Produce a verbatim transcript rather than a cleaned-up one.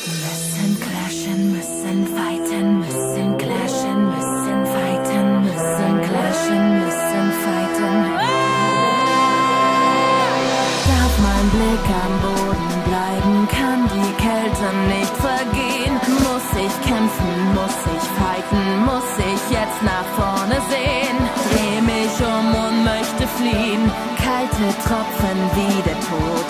Müssen clashen, müssen fighten, müssen clashen, müssen fighten, müssen clashen, müssen fighten. Darf mein Blick am Boden bleiben, kann die Kälte nicht vergehen. Muss ich kämpfen, muss ich fighten, muss ich jetzt nach vorne sehen. Dreh mich um und möchte fliehen, kalte Tropfen wie der Tod.